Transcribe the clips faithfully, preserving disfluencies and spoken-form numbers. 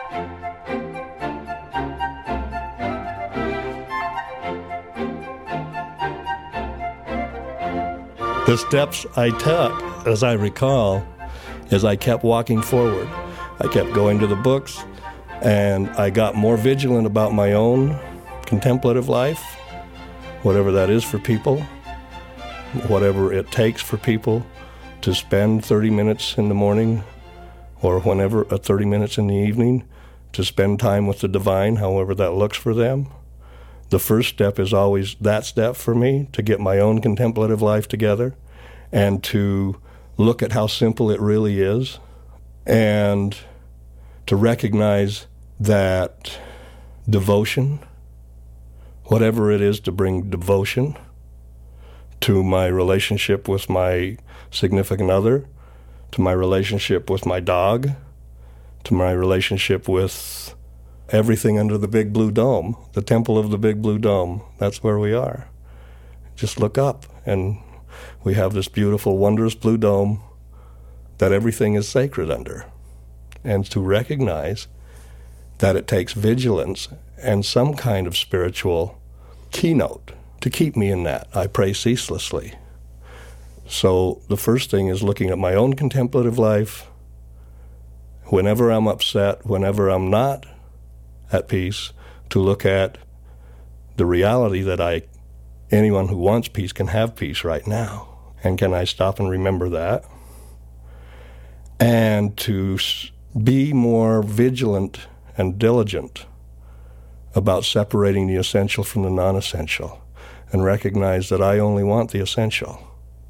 The steps I took, as I recall, is I kept walking forward. I kept going to the books, and I got more vigilant about my own contemplative life, whatever that is for people, whatever it takes for people to spend thirty minutes in the morning or whenever, uh, thirty minutes in the evening, to spend time with the divine, however that looks for them. The first step is always that step for me, to get my own contemplative life together and to look at how simple it really is and to recognize that devotion, whatever it is to bring devotion to my relationship with my significant other, to my relationship with my dog, to my relationship with everything under the big blue dome, the temple of the big blue dome. That's where we are. Just look up, and we have this beautiful, wondrous blue dome that everything is sacred under. And to recognize that it takes vigilance and some kind of spiritual keynote to keep me in that. I pray ceaselessly. So the first thing is looking at my own contemplative life. Whenever I'm upset, whenever I'm not at peace, to look at the reality that I, anyone who wants peace can have peace right now. And can I stop and remember that? And to be more vigilant and diligent about separating the essential from the non-essential and recognize that I only want the essential.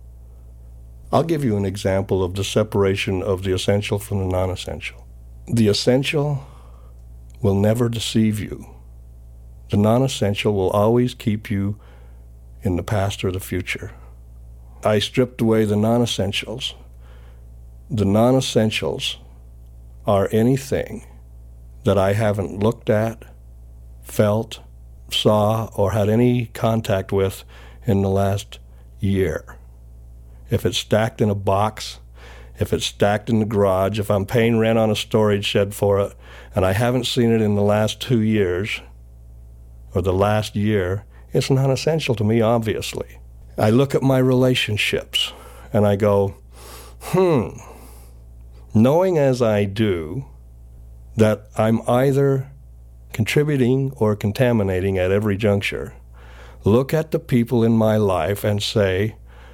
I'll give you an example of the separation of the essential from the non-essential. The essential will never deceive you. The non-essential will always keep you in the past or the future. I stripped away the non-essentials. The non-essentials are anything that I haven't looked at, felt, saw, or had any contact with in the last year. If it's stacked in a box, if it's stacked in the garage, if I'm paying rent on a storage shed for it, and I haven't seen it in the last two years, or the last year, it's not essential to me, obviously. I look at my relationships, and I go, hmm, knowing as I do that I'm either contributing or contaminating at every juncture, look at the people in my life and say,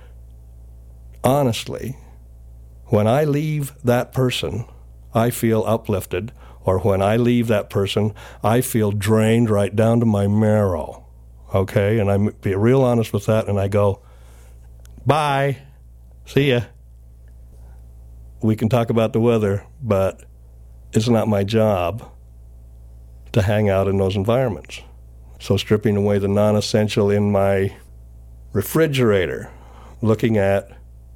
honestly, when I leave that person, I feel uplifted, or when I leave that person, I feel drained right down to my marrow, okay? And I'm be real honest with that, and I go, bye, see ya. We can talk about the weather, but it's not my job to hang out in those environments. So stripping away the non-essential in my refrigerator, looking at,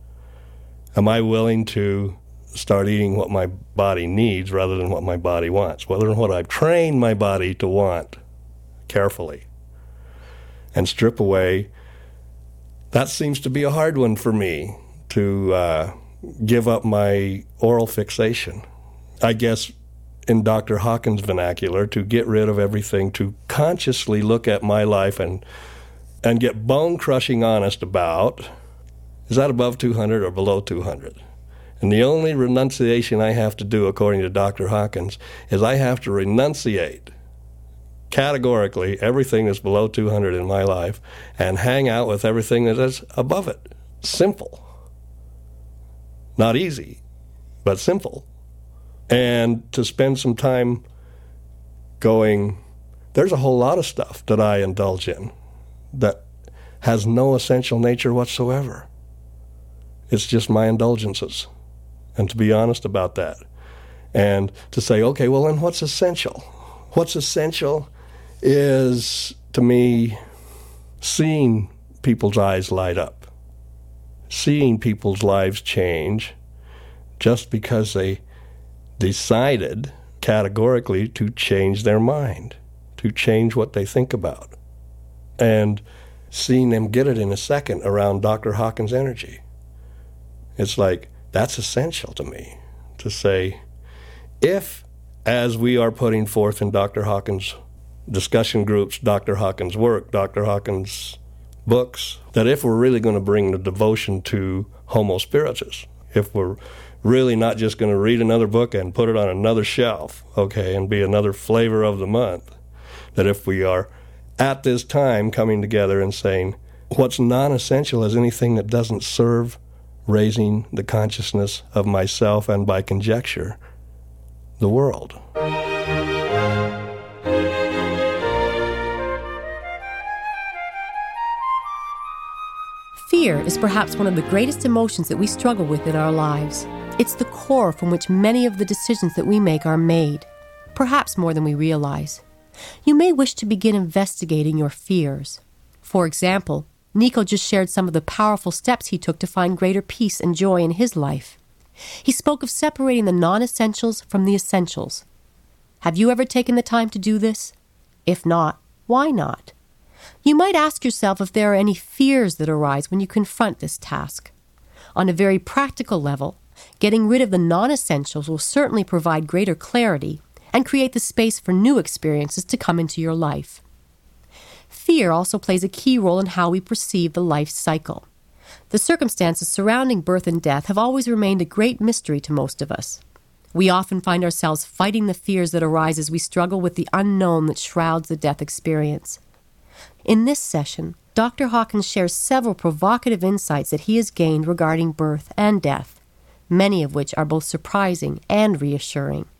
am I willing to start eating what my body needs rather than what my body wants, rather than what I've trained my body to want carefully, and strip away. That seems to be a hard one for me, to uh, give up my oral fixation. I guess in Doctor Hawkins' vernacular, to get rid of everything, to consciously look at my life and and get bone-crushing honest about, is that above two hundred or below two hundred? And the only renunciation I have to do, according to Doctor Hawkins, is I have to renunciate categorically everything that's below two hundred in my life and hang out with everything that is above it. Simple. Not easy, but simple. And to spend some time going, there's a whole lot of stuff that I indulge in that has no essential nature whatsoever. It's just my indulgences. And to be honest about that. And to say, okay, well, then what's essential? What's essential is, to me, seeing people's eyes light up, seeing people's lives change just because they decided categorically to change their mind, to change what they think about, and seeing them get it in a second around Doctor Hawkins' energy. It's like, that's essential to me, to say, if as we are putting forth in Doctor Hawkins' discussion groups, Doctor Hawkins' work, Doctor Hawkins' books, that if we're really going to bring the devotion to Homo Spiritus, if we're really not just going to read another book and put it on another shelf, okay, and be another flavor of the month, that if we are at this time coming together and saying, what's non-essential is anything that doesn't serve raising the consciousness of myself and, by conjecture, the world. Fear is perhaps one of the greatest emotions that we struggle with in our lives. It's the core from which many of the decisions that we make are made, perhaps more than we realize. You may wish to begin investigating your fears. For example, Nico just shared some of the powerful steps he took to find greater peace and joy in his life. He spoke of separating the non-essentials from the essentials. Have you ever taken the time to do this? If not, why not? You might ask yourself if there are any fears that arise when you confront this task. On a very practical level, getting rid of the non-essentials will certainly provide greater clarity and create the space for new experiences to come into your life. Fear also plays a key role in how we perceive the life cycle. The circumstances surrounding birth and death have always remained a great mystery to most of us. We often find ourselves fighting the fears that arise as we struggle with the unknown that shrouds the death experience. In this session, Doctor Hawkins shares several provocative insights that he has gained regarding birth and death, many of which are both surprising and reassuring.